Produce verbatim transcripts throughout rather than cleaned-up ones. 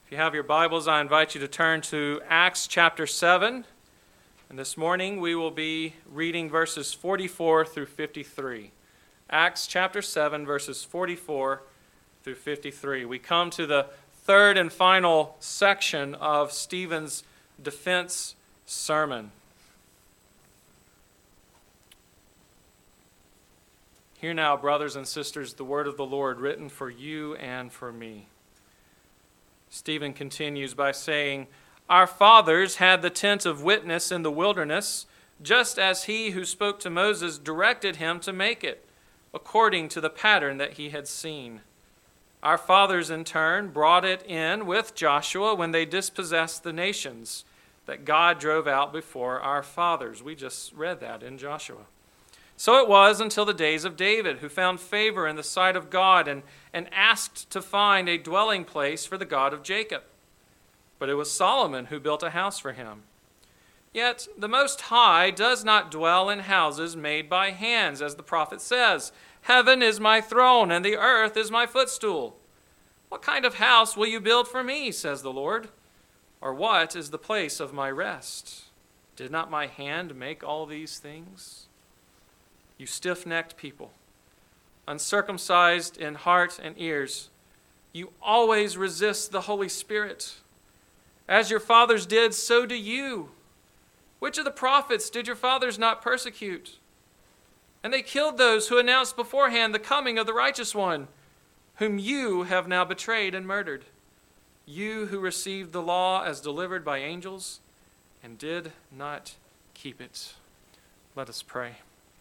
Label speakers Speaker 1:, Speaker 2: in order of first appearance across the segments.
Speaker 1: If you have your Bibles, I invite you to turn to Acts chapter seven. And this morning we will be reading verses forty-four through fifty-three. Acts chapter seven, verses forty-four through fifty-three. We come to the third and final section of Stephen's defense sermon. Hear now, brothers and sisters, the word of the Lord written for you and for me. Stephen continues by saying, "Our fathers had the tent of witness in the wilderness, just as he who spoke to Moses directed him to make it, according to the pattern that he had seen. Our fathers in turn brought it in with Joshua when they dispossessed the nations that God drove out before our fathers." We just read that in Joshua. "So it was until the days of David, who found favor in the sight of God and, and asked to find a dwelling place for the God of Jacob. But it was Solomon who built a house for him. Yet the Most High does not dwell in houses made by hands, as the prophet says, 'Heaven is my throne and the earth is my footstool.' What kind of house will you build for me, says the Lord? Or what is the place of my rest? Did not my hand make all these things? You stiff-necked people, uncircumcised in heart and ears, you always resist the Holy Spirit. As your fathers did, so do you. Which of the prophets did your fathers not persecute? And they killed those who announced beforehand the coming of the righteous one, whom you have now betrayed and murdered. You who received the law as delivered by angels and did not keep it." Let us pray.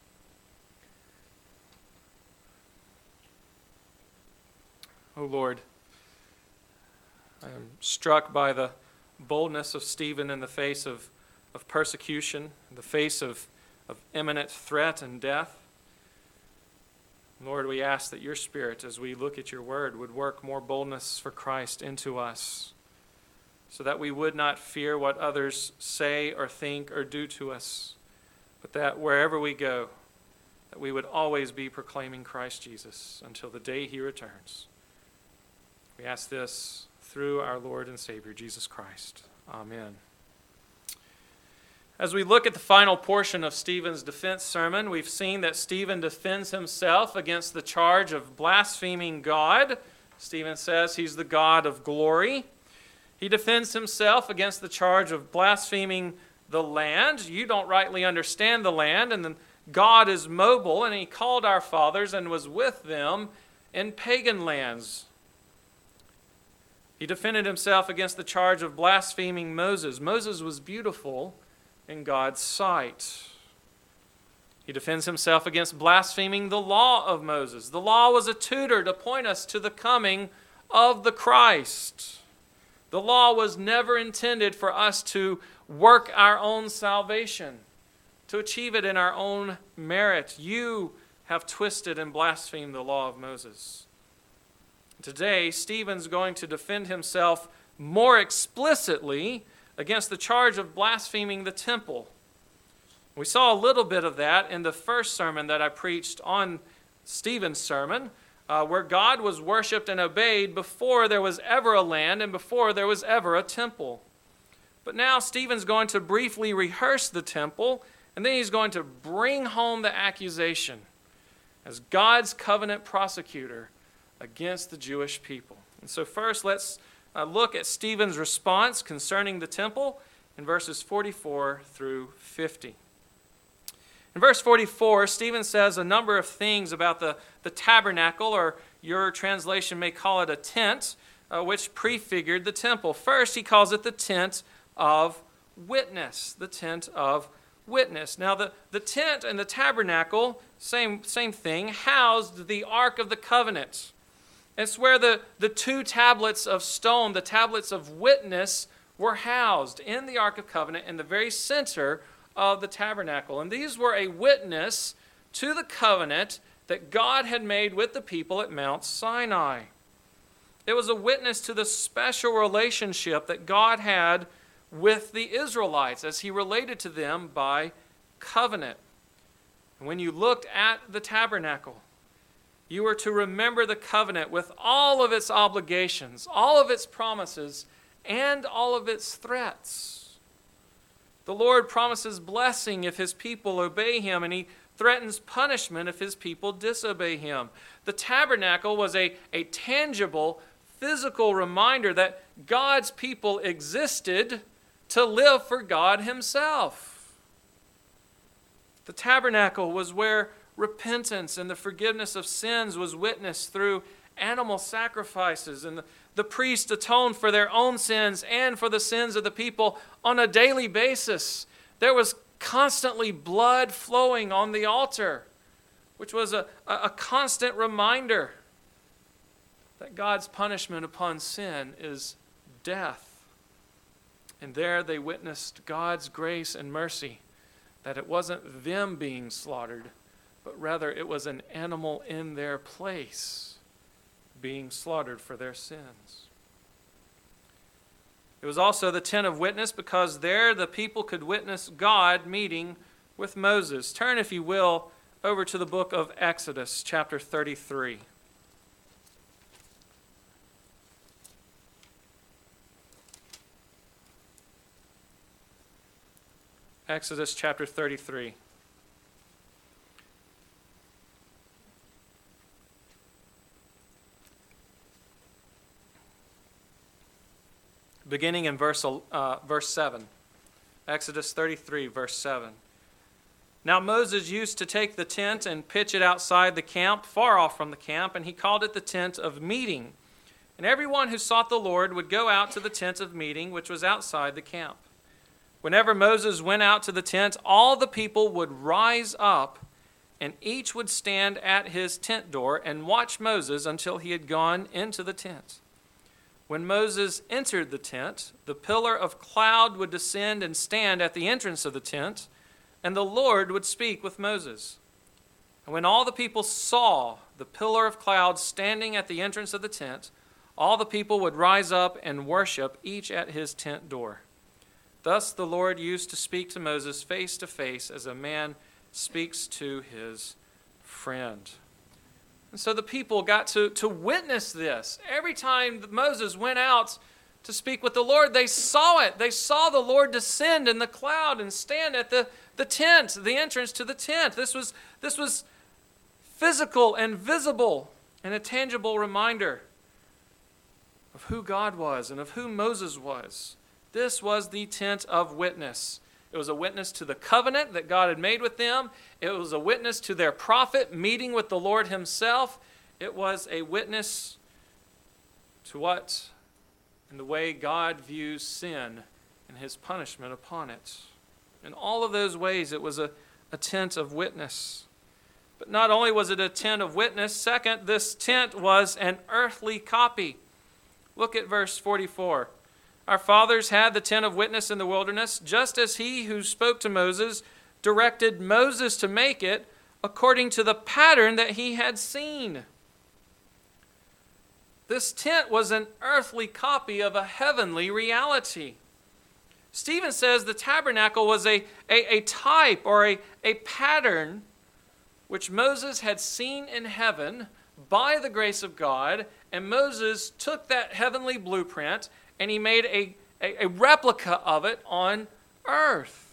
Speaker 1: O Lord, I am struck by the boldness of Stephen in the face of, of persecution, in the face of, of imminent threat and death. Lord, we ask that your Spirit, as we look at your word, would work more boldness for Christ into us, so that we would not fear what others say or think or do to us, but that wherever we go, that we would always be proclaiming Christ Jesus until the day he returns. We ask this through our Lord and Savior, Jesus Christ. Amen. As we look at the final portion of Stephen's defense sermon, we've seen that Stephen defends himself against the charge of blaspheming God. Stephen says he's the God of glory. He defends himself against the charge of blaspheming the land. You don't rightly understand the land, and then God is mobile, and he called our fathers and was with them in pagan lands. He defended himself against the charge of blaspheming Moses. Moses was beautiful in God's sight. He defends himself against blaspheming the law of Moses. The law was a tutor to point us to the coming of the Christ. The law was never intended for us to work our own salvation, to achieve it in our own merit. You have twisted and blasphemed the law of Moses. Today, Stephen's going to defend himself more explicitly against the charge of blaspheming the temple. We saw a little bit of that in the first sermon that I preached on Stephen's sermon, uh, where God was worshipped and obeyed before there was ever a land and before there was ever a temple. But now Stephen's going to briefly rehearse the temple, and then he's going to bring home the accusation as God's covenant prosecutor against the Jewish people. And so first, let's uh, look at Stephen's response concerning the temple in verses forty-four through fifty. In verse forty-four, Stephen says a number of things about the, the tabernacle, or your translation may call it a tent, uh, which prefigured the temple. First, he calls it the tent of witness, the tent of witness. Now, the, the tent and the tabernacle, same, same thing, housed the Ark of the Covenant. It's where the, the two tablets of stone, the tablets of witness, were housed in the Ark of Covenant in the very center of the tabernacle. And these were a witness to the covenant that God had made with the people at Mount Sinai. It was a witness to the special relationship that God had with the Israelites as he related to them by covenant. And when you looked at the tabernacle, you were to remember the covenant with all of its obligations, all of its promises, and all of its threats. The Lord promises blessing if his people obey him, and he threatens punishment if his people disobey him. The tabernacle was a, a tangible, physical reminder that God's people existed to live for God himself. The tabernacle was where repentance and the forgiveness of sins was witnessed through animal sacrifices, and the, the priest atoned for their own sins and for the sins of the people on a daily basis. There was constantly blood flowing on the altar, which was a, a, a constant reminder that God's punishment upon sin is death. And there they witnessed God's grace and mercy, that it wasn't them being slaughtered, but rather it was an animal in their place being slaughtered for their sins. It was also the tent of witness because there the people could witness God meeting with Moses. Turn, if you will, over to the book of Exodus, chapter thirty-three. Exodus chapter thirty-three. Beginning in verse, uh, verse seven. Exodus thirty-three, verse seven. Now Moses used to take the tent and pitch it outside the camp, far off from the camp, and he called it the tent of meeting. And everyone who sought the Lord would go out to the tent of meeting, which was outside the camp. Whenever Moses went out to the tent, all the people would rise up, and each would stand at his tent door and watch Moses until he had gone into the tent. When Moses entered the tent, the pillar of cloud would descend and stand at the entrance of the tent, and the Lord would speak with Moses. And when all the people saw the pillar of cloud standing at the entrance of the tent, all the people would rise up and worship, each at his tent door. Thus the Lord used to speak to Moses face to face as a man speaks to his friend. And so the people got to, to witness this. Every time Moses went out to speak with the Lord, they saw it. They saw the Lord descend in the cloud and stand at the, the tent, the entrance to the tent. This was, this was physical and visible and a tangible reminder of who God was and of who Moses was. This was the tent of witness. It was a witness to the covenant that God had made with them. It was a witness to their prophet meeting with the Lord himself. It was a witness to what and the way God views sin and his punishment upon it. In all of those ways, it was a, a tent of witness. But not only was it a tent of witness, second, this tent was an earthly copy. Look at verse forty-four. Our fathers had the tent of witness in the wilderness, just as he who spoke to Moses directed Moses to make it according to the pattern that he had seen. This tent was an earthly copy of a heavenly reality. Stephen says the tabernacle was a, a, a type or a, a pattern which Moses had seen in heaven by the grace of God, and Moses took that heavenly blueprint and he made a, a, a replica of it on earth.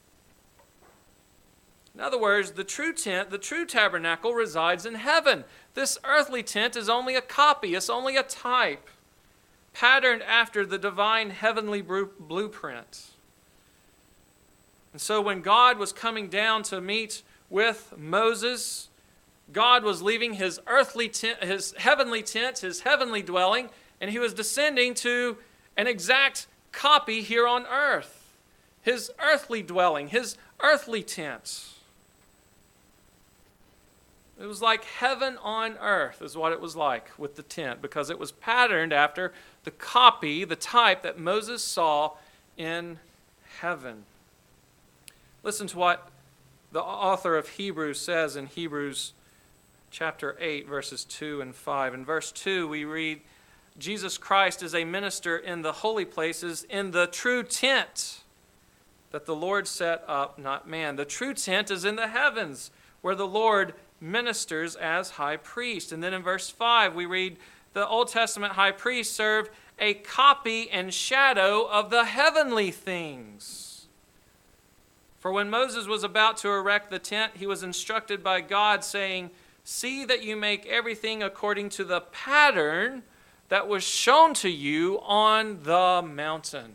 Speaker 1: In other words, the true tent, the true tabernacle resides in heaven. This earthly tent is only a copy, it's only a type, patterned after the divine heavenly blueprint. And so when God was coming down to meet with Moses, God was leaving his earthly tent, his heavenly tent, his heavenly dwelling, and he was descending to an exact copy here on earth. His earthly dwelling, his earthly tent. It was like heaven on earth is what it was like with the tent, because it was patterned after the copy, the type that Moses saw in heaven. Listen to what the author of Hebrews says in Hebrews chapter eight, verses two and five. In verse two, we read, Jesus Christ is a minister in the holy places, in the true tent that the Lord set up, not man. The true tent is in the heavens, where the Lord ministers as high priest. And then in verse five, we read, the Old Testament high priest served a copy and shadow of the heavenly things. For when Moses was about to erect the tent, he was instructed by God, saying, "See that you make everything according to the pattern that was shown to you on the mountain."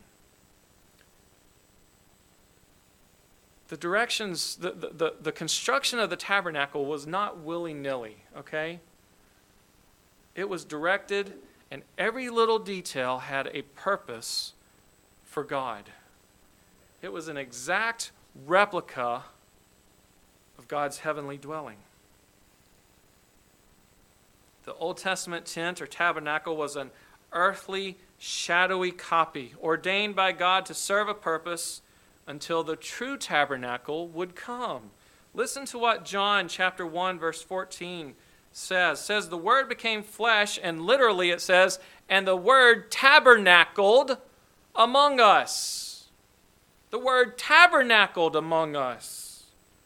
Speaker 1: The directions, the, the, the, the construction of the tabernacle was not willy-nilly, okay? It was directed, and every little detail had a purpose for God. It was an exact replica of God's heavenly dwelling. The Old Testament tent or tabernacle was an earthly, shadowy copy, ordained by God to serve a purpose until the true tabernacle would come. Listen to what John chapter one verse fourteen says. It says, "The Word became flesh," and literally it says, "and the Word tabernacled among us." The Word tabernacled among us.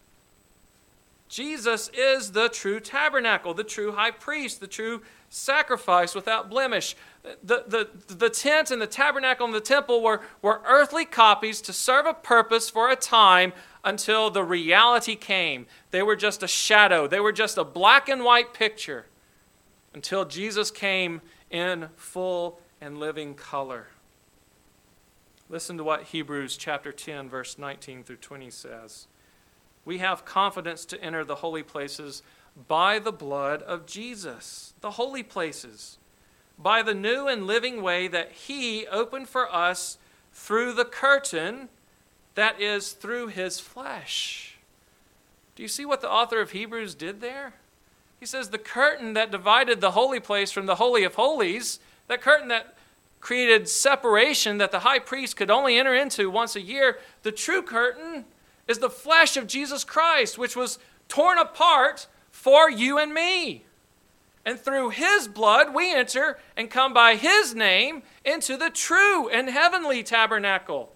Speaker 1: Jesus is the true tabernacle, the true high priest, the true sacrifice without blemish. The, the, the tent and the tabernacle and the temple were, were earthly copies to serve a purpose for a time until the reality came. They were just a shadow. They were just a black and white picture until Jesus came in full and living color. Listen to what Hebrews chapter ten, verse nineteen through twenty says. "We have confidence to enter the holy places by the blood of Jesus," the holy places, "by the new and living way that he opened for us through the curtain, that is, through his flesh." Do you see what the author of Hebrews did there? He says the curtain that divided the holy place from the Holy of Holies, that curtain that created separation that the high priest could only enter into once a year, the true curtain is the flesh of Jesus Christ, which was torn apart for you and me. And through his blood, we enter and come by his name into the true and heavenly tabernacle.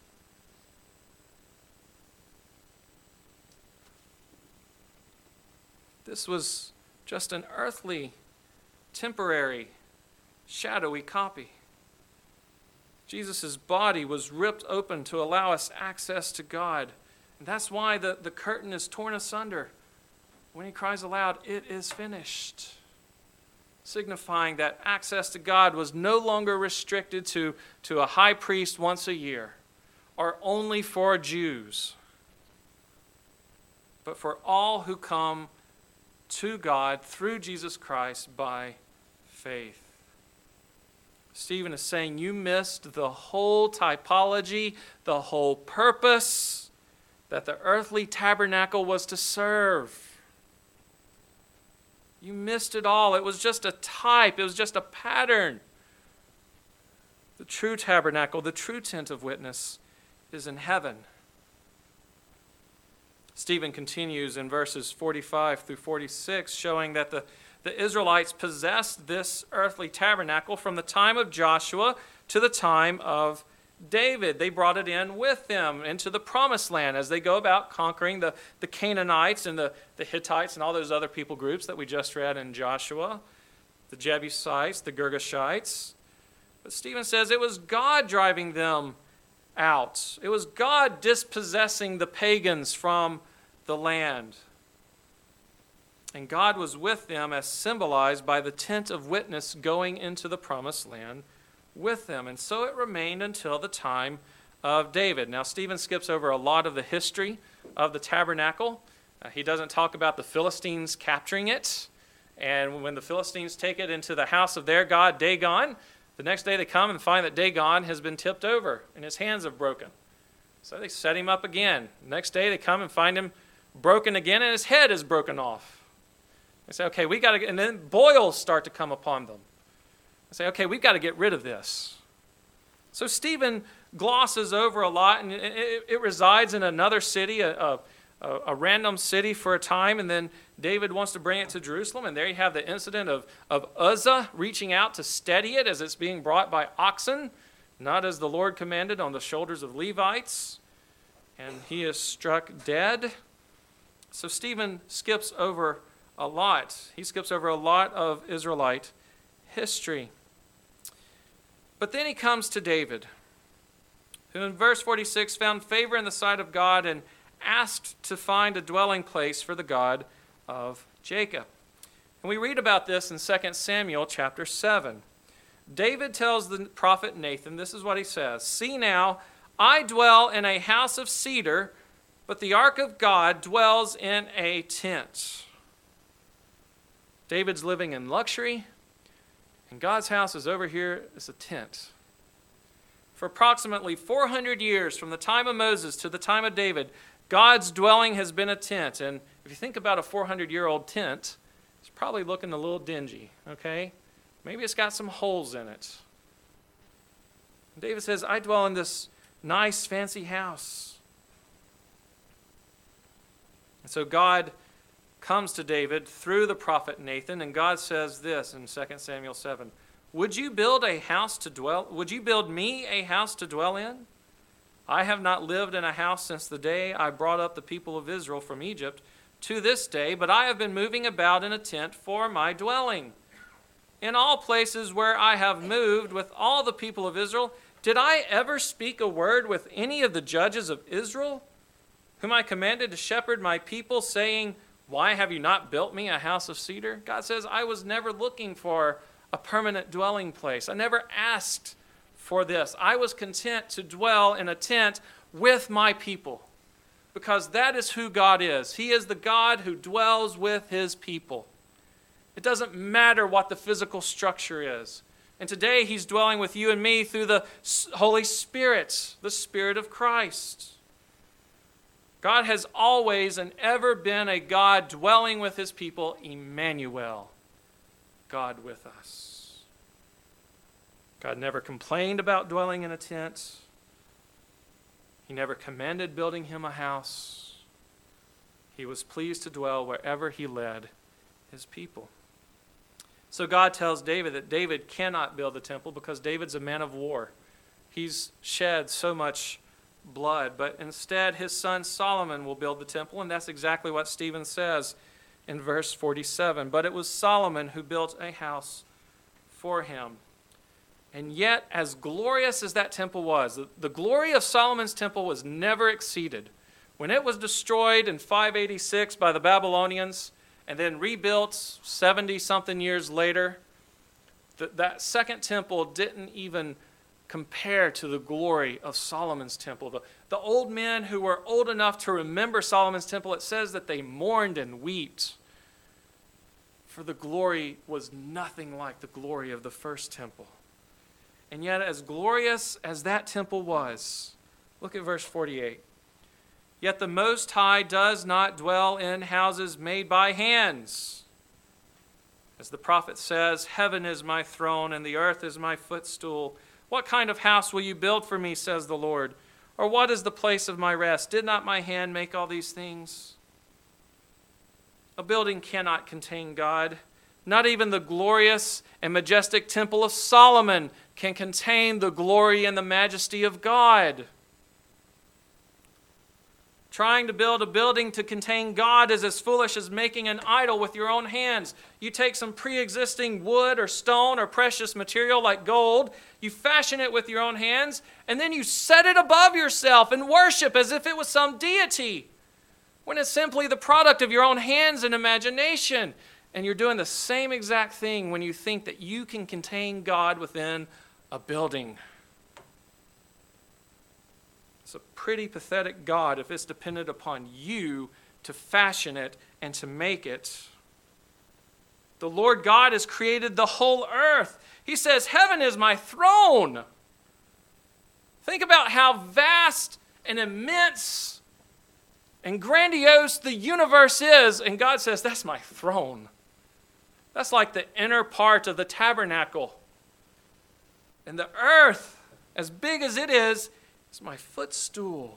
Speaker 1: This was just an earthly, temporary, shadowy copy. Jesus' body was ripped open to allow us access to God. And that's why the, the curtain is torn asunder when he cries aloud, "It is finished," signifying that access to God was no longer restricted to, to a high priest once a year or only for Jews, but for all who come to God through Jesus Christ by faith. Stephen is saying you missed the whole typology, the whole purpose that the earthly tabernacle was to serve. You missed it all. It was just a type. It was just a pattern. The true tabernacle, the true tent of witness, is in heaven. Stephen continues in verses forty-five through forty-six, showing that the, the Israelites possessed this earthly tabernacle from the time of Joshua to the time of David. They brought it in with them into the promised land as they go about conquering the, the Canaanites and the, the Hittites and all those other people groups that we just read in Joshua, the Jebusites, the Girgashites. But Stephen says it was God driving them out. It was God dispossessing the pagans from the land. And God was with them as symbolized by the tent of witness going into the promised land with them. And so it remained until the time of David. Now, Stephen skips over a lot of the history of the tabernacle. Uh, he doesn't talk about the Philistines capturing it. And when the Philistines take it into the house of their god, Dagon, the next day they come and find that Dagon has been tipped over and his hands have broken. So they set him up again. Next day they come and find him broken again and his head is broken off. They say, okay, we got to, and then boils start to come upon them. They say, okay, we've got to get rid of this. So Stephen glosses over a lot, and it, it, it resides in another city, a, a, a random city for a time, and then David wants to bring it to Jerusalem, and there you have the incident of, of Uzzah reaching out to steady it as it's being brought by oxen, not as the Lord commanded, on the shoulders of Levites, and he is struck dead. So Stephen skips over a lot. He skips over a lot of Israelite history. But then he comes to David, who in verse forty-six found favor in the sight of God and asked to find a dwelling place for the God of Jacob. And we read about this in Second Samuel chapter seven. David tells the prophet Nathan, this is what he says, "See now, I dwell in a house of cedar, but the ark of God dwells in a tent." David's living in luxury, and God's house is over here as a tent. For approximately four hundred years, from the time of Moses to the time of David, God's dwelling has been a tent. And if you think about a four hundred year old tent, it's probably looking a little dingy, okay? Maybe it's got some holes in it. David says, I dwell in this nice, fancy house. And so God comes to David through the prophet Nathan, and God says this in Second Samuel seven, Would you build a house to dwell, would you build me a house to dwell in? I have not lived in a house since the day I brought up the people of Israel from Egypt to this day, but I have been moving about in a tent for my dwelling. In all places where I have moved with all the people of Israel, did I ever speak a word with any of the judges of Israel, whom I commanded to shepherd my people, saying, Why have you not built me a house of cedar? God says, I was never looking for a permanent dwelling place. I never asked for this. I was content to dwell in a tent with my people, because that is who God is. He is the God who dwells with his people. It doesn't matter what the physical structure is. And today he's dwelling with you and me through the Holy Spirit, the Spirit of Christ. God has always and ever been a God dwelling with his people, Emmanuel, God with us. God never complained about dwelling in a tent. He never commanded building him a house. He was pleased to dwell wherever he led his people. So God tells David that David cannot build the temple because David's a man of war. He's shed so much blood, but instead his son Solomon will build the temple, and that's exactly what Stephen says in verse forty-seven. But it was Solomon who built a house for him. And yet, as glorious as that temple was, the, the glory of Solomon's temple was never exceeded. When it was destroyed in five eighty-six by the Babylonians, and then rebuilt seventy-something years later, th- that second temple didn't even compare to the glory of Solomon's temple. The, the old men who were old enough to remember Solomon's temple, it says that they mourned and wept, for the glory was nothing like the glory of the first temple. And yet, as glorious as that temple was, look at verse forty-eight. Yet the Most High does not dwell in houses made by hands. As the prophet says, Heaven is my throne and the earth is my footstool. What kind of house will you build for me, says the Lord? Or what is the place of my rest? Did not my hand make all these things? A building cannot contain God. Not even the glorious and majestic temple of Solomon can contain the glory and the majesty of God. Trying to build a building to contain God is as foolish as making an idol with your own hands. You take some pre-existing wood or stone or precious material like gold, you fashion it with your own hands, and then you set it above yourself and worship as if it was some deity, when it's simply the product of your own hands and imagination. And you're doing the same exact thing when you think that you can contain God within a building. It's a pretty pathetic God if it's dependent upon you to fashion it and to make it. The Lord God has created the whole earth. He says, Heaven is my throne. Think about how vast and immense and grandiose the universe is. And God says, that's my throne. That's like the inner part of the tabernacle. And the earth, as big as it is, is my footstool.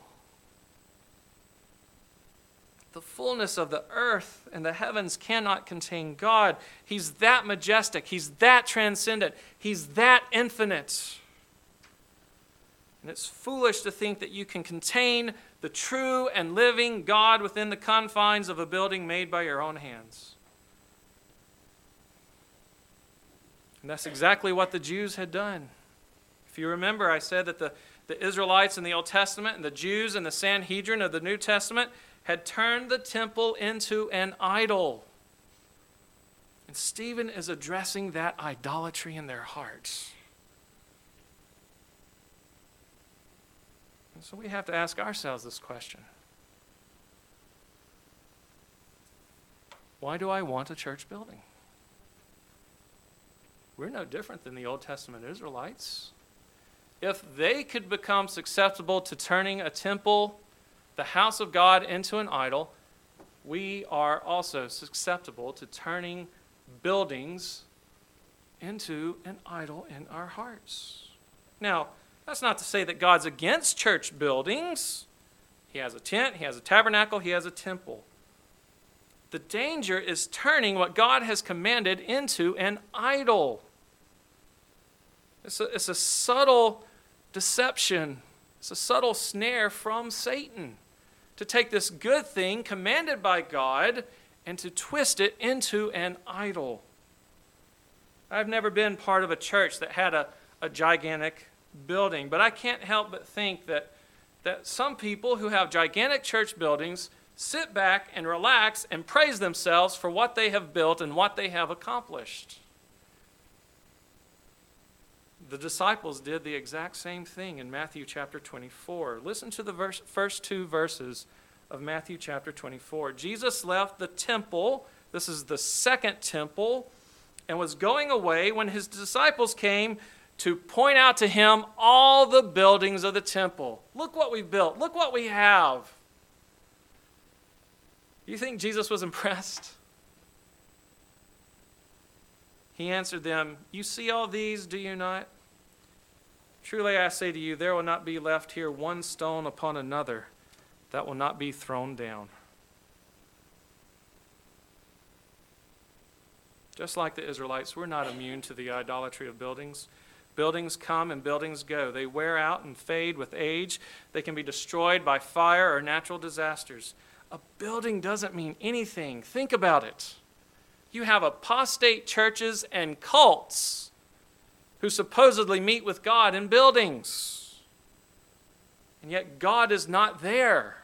Speaker 1: The fullness of the earth and the heavens cannot contain God. He's that majestic. He's that transcendent. He's that infinite. And it's foolish to think that you can contain the true and living God within the confines of a building made by your own hands. And that's exactly what the Jews had done. If you remember, I said that the, the Israelites in the Old Testament and the Jews in the Sanhedrin of the New Testament had turned the temple into an idol. And Stephen is addressing that idolatry in their hearts. And so we have to ask ourselves this question. Why do I want a church building? We're no different than the Old Testament Israelites. If they could become susceptible to turning a temple, the house of God, into an idol, we are also susceptible to turning buildings into an idol in our hearts. Now, that's not to say that God's against church buildings. He has a tent, he has a tabernacle, he has a temple. The danger is turning what God has commanded into an idol. It's a, it's a subtle deception. It's a subtle snare from Satan to take this good thing commanded by God and to twist it into an idol. I've never been part of a church that had a, a gigantic building, but I can't help but think that, that some people who have gigantic church buildings sit back and relax and praise themselves for what they have built and what they have accomplished. The disciples did the exact same thing in Matthew chapter twenty-four. Listen to the verse, first two verses of Matthew chapter twenty-four. Jesus left the temple, this is the second temple, and was going away when his disciples came to point out to him all the buildings of the temple. Look what we built. Look what we have. You think Jesus was impressed? He answered them, "You see all these, do you not? Truly I say to you, there will not be left here one stone upon another that will not be thrown down." Just like the Israelites, we're not immune to the idolatry of buildings. Buildings come and buildings go. They wear out and fade with age. They can be destroyed by fire or natural disasters. A building doesn't mean anything. Think about it. You have apostate churches and cults who supposedly meet with God in buildings. And yet God is not there.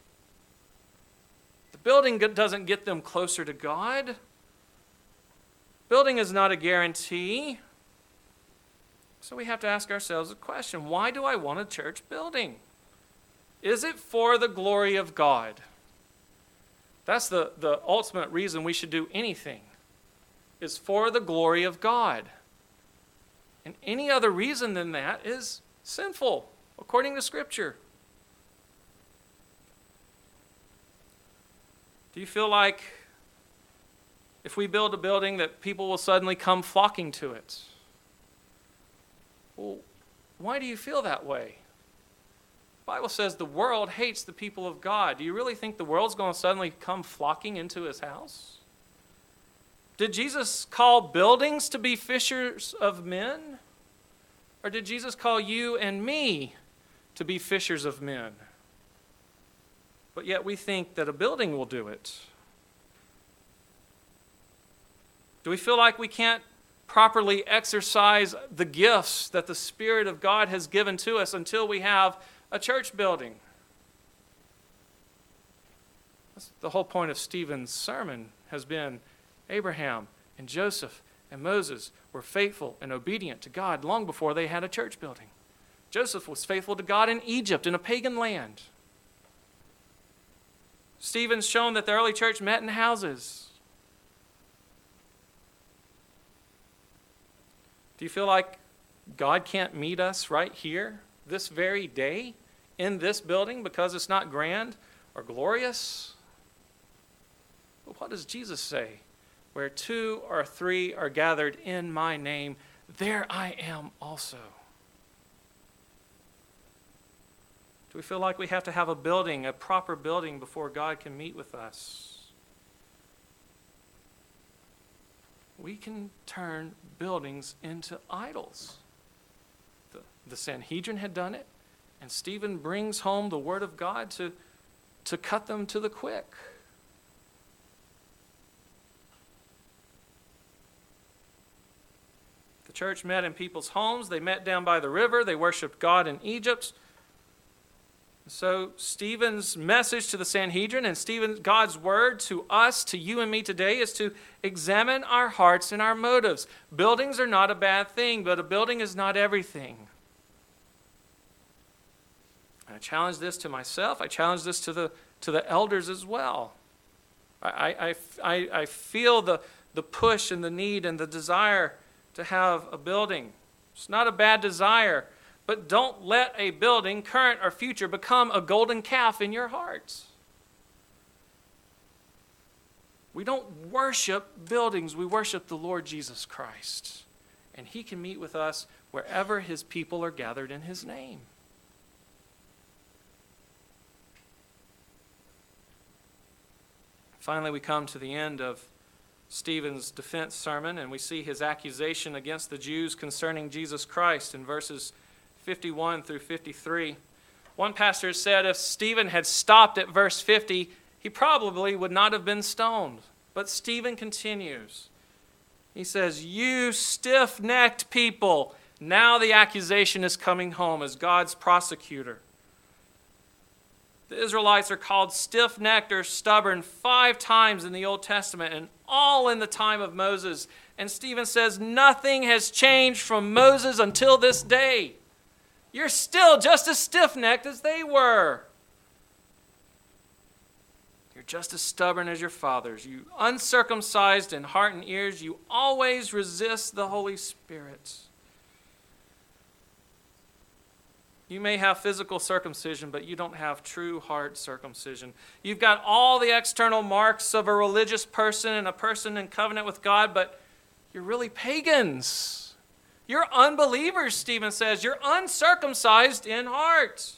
Speaker 1: The building doesn't get them closer to God. Building is not a guarantee. So we have to ask ourselves a question. Why do I want a church building? Is it for the glory of God? That's the, the ultimate reason we should do anything, is for the glory of God. And any other reason than that is sinful, according to Scripture. Do you feel like if we build a building that people will suddenly come flocking to it? Well, why do you feel that way? The Bible says the world hates the people of God. Do you really think the world's going to suddenly come flocking into his house? Did Jesus call buildings to be fishers of men? Or did Jesus call you and me to be fishers of men? But yet we think that a building will do it. Do we feel like we can't properly exercise the gifts that the Spirit of God has given to us until we have a church building? That's the whole point of Stephen's sermon has been Abraham and Joseph and Moses were faithful and obedient to God long before they had a church building. Joseph was faithful to God in Egypt, in a pagan land. Stephen's shown that the early church met in houses. Do you feel like God can't meet us right here, this very day, in this building because it's not grand or glorious? But what does Jesus say? Where two or three are gathered in my name, there I am also. Do we feel like we have to have a building, a proper building, before God can meet with us? We can turn buildings into idols. The, the Sanhedrin had done it, and Stephen brings home the word of God to, to cut them to the quick. The The church met in people's homes. They met down by the river. They worshiped God in Egypt. So Stephen's message to the Sanhedrin and Stephen, God's word to us, to you and me today, is to examine our hearts and our motives. Buildings are not a bad thing, but a building is not everything. I challenge this to myself. I challenge this to the to the elders as well. I, I, I, I feel the, the push and the need and the desire to have a building. It's not a bad desire. But don't let a building, current or future, become a golden calf in your hearts. We don't worship buildings. We worship the Lord Jesus Christ. And he can meet with us wherever his people are gathered in his name. Finally, we come to the end of Stephen's defense sermon, and we see his accusation against the Jews concerning Jesus Christ in verses fifty-one through fifty-three. One pastor said if Stephen had stopped at verse fifty, he probably would not have been stoned. But Stephen continues. He says, "You stiff-necked people." Now the accusation is coming home as God's prosecutor. The Israelites are called stiff-necked or stubborn five times in the Old Testament, and all in the time of Moses. And Stephen says, nothing has changed from Moses until this day. You're still just as stiff-necked as they were. You're just as stubborn as your fathers. You uncircumcised in heart and ears, you always resist the Holy Spirit. You may have physical circumcision, but you don't have true heart circumcision. You've got all the external marks of a religious person and a person in covenant with God, but you're really pagans. You're unbelievers, Stephen says. You're uncircumcised in heart.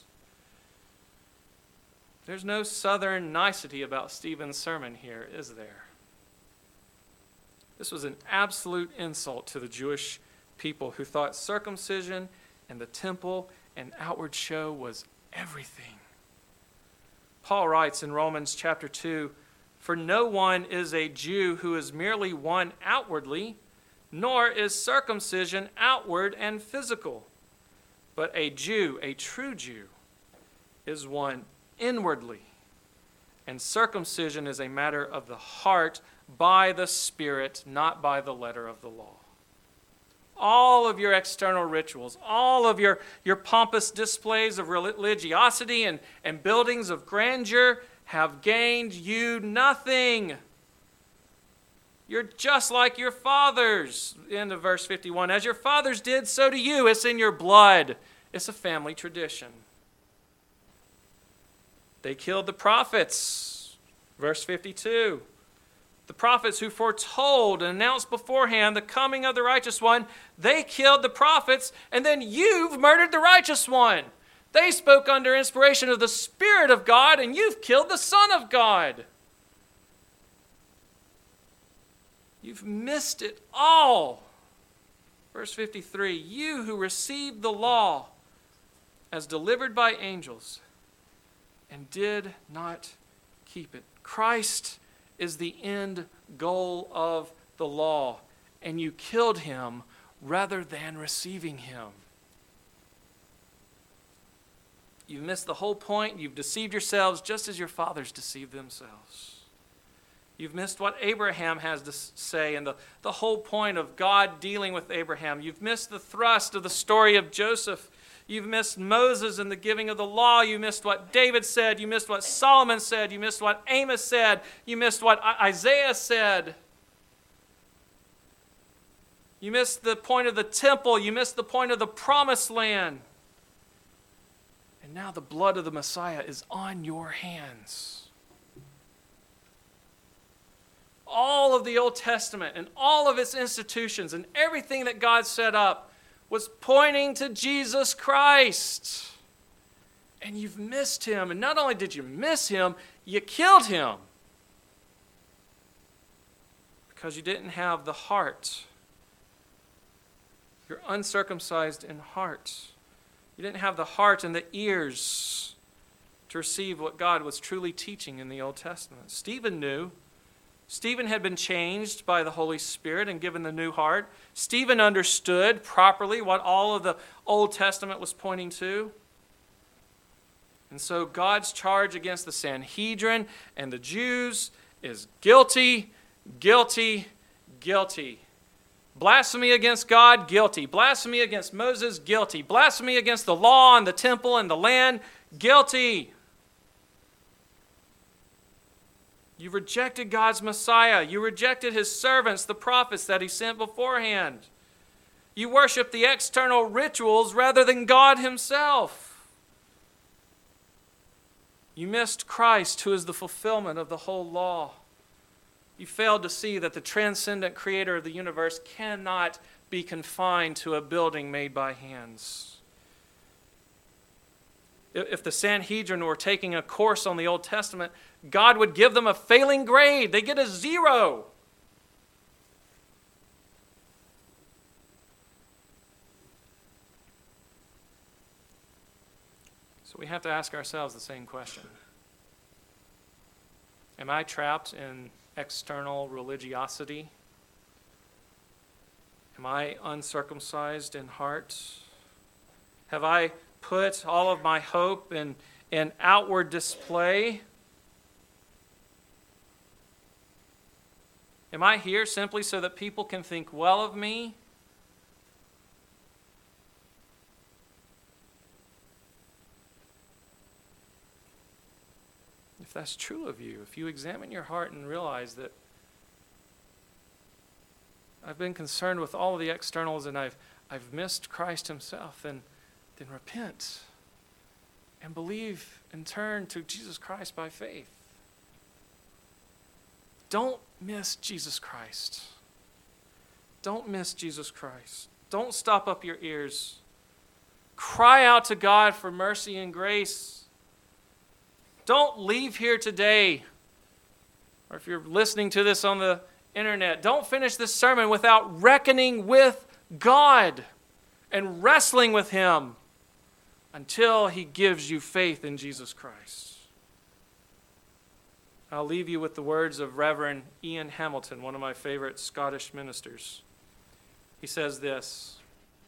Speaker 1: There's no southern nicety about Stephen's sermon here, is there? This was an absolute insult to the Jewish people who thought circumcision and the temple and outward show was everything. Paul writes in Romans chapter two, "For no one is a Jew who is merely one outwardly, nor is circumcision outward and physical. But a Jew, a true Jew, is one inwardly. And circumcision is a matter of the heart by the Spirit, not by the letter of the law." All of your external rituals, all of your, your pompous displays of religiosity and, and buildings of grandeur have gained you nothing. You're just like your fathers. End of verse fifty-one. As your fathers did, so do you. It's in your blood. It's a family tradition. They killed the prophets. Verse fifty-two. The prophets who foretold and announced beforehand the coming of the righteous one, they killed the prophets, and then you've murdered the righteous one. They spoke under inspiration of the Spirit of God, and you've killed the Son of God. You've missed it all. Verse fifty-three, you who received the law as delivered by angels and did not keep it. Christ is the end goal of the law, and you killed him rather than receiving him. You've missed the whole point. You've deceived yourselves just as your fathers deceived themselves. You've missed what Abraham has to say and the, the whole point of God dealing with Abraham. You've missed the thrust of the story of Joseph. You've missed Moses and the giving of the law. You missed what David said. You missed what Solomon said. You missed what Amos said. You missed what Isaiah said. You missed the point of the temple. You missed the point of the promised land. And now the blood of the Messiah is on your hands. All of the Old Testament and all of its institutions and everything that God set up was pointing to Jesus Christ. And you've missed him. And not only did you miss him, you killed him. Because you didn't have the heart. You're uncircumcised in heart. You didn't have the heart and the ears to receive what God was truly teaching in the Old Testament. Stephen knew. Stephen had been changed by the Holy Spirit and given the new heart. Stephen understood properly what all of the Old Testament was pointing to. And so God's charge against the Sanhedrin and the Jews is guilty, guilty, guilty. Blasphemy against God, guilty. Blasphemy against Moses, guilty. Blasphemy against the law and the temple and the land, guilty. You rejected God's Messiah. You rejected his servants, the prophets that he sent beforehand. You worship the external rituals rather than God himself. You missed Christ, who is the fulfillment of the whole law. You failed to see that the transcendent creator of the universe cannot be confined to a building made by hands. If the Sanhedrin were taking a course on the Old Testament, God would give them a failing grade. They get a zero. So we have to ask ourselves the same question. Am I trapped in external religiosity? Am I uncircumcised in heart? Have I put all of my hope in, in outward display? Am I here simply so that people can think well of me? If that's true of you, if you examine your heart and realize that I've been concerned with all of the externals and I've, I've missed Christ himself, then then repent and believe and turn to Jesus Christ by faith. Don't miss Jesus Christ. Don't miss Jesus Christ. Don't stop up your ears. Cry out to God for mercy and grace. Don't leave here today, or if you're listening to this on the internet, don't finish this sermon without reckoning with God and wrestling with him until he gives you faith in Jesus Christ. I'll leave you with the words of Reverend Ian Hamilton, one of my favorite Scottish ministers. He says this,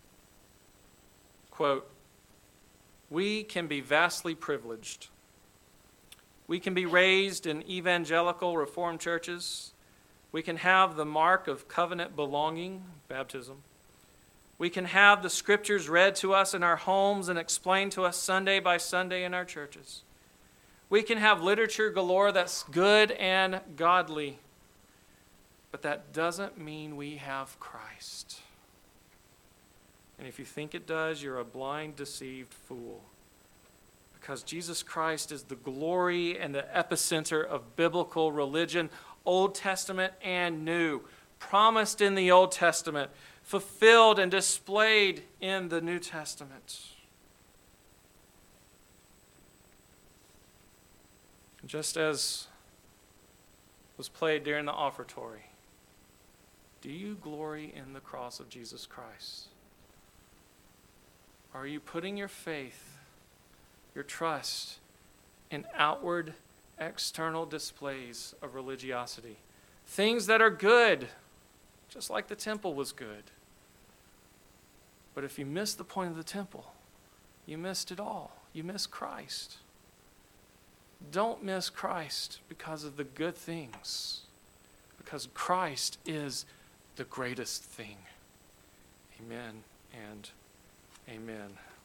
Speaker 1: quote, "We can be vastly privileged. We can be raised in evangelical Reformed churches. We can have the mark of covenant belonging, baptism. We can have the scriptures read to us in our homes and explained to us Sunday by Sunday in our churches. We can have literature galore that's good and godly. But that doesn't mean we have Christ. And if you think it does, you're a blind, deceived fool. Because Jesus Christ is the glory and the epicenter of biblical religion, Old Testament and New, promised in the Old Testament, fulfilled and displayed in the New Testament. Just as was played during the offertory, do you glory in the cross of Jesus Christ? Are you putting your faith, your trust in outward, external displays of religiosity? Things that are good, just like the temple was good. But if you miss the point of the temple, you missed it all. You missed Christ. Don't miss Christ because of the good things, because Christ is the greatest thing. Amen and amen.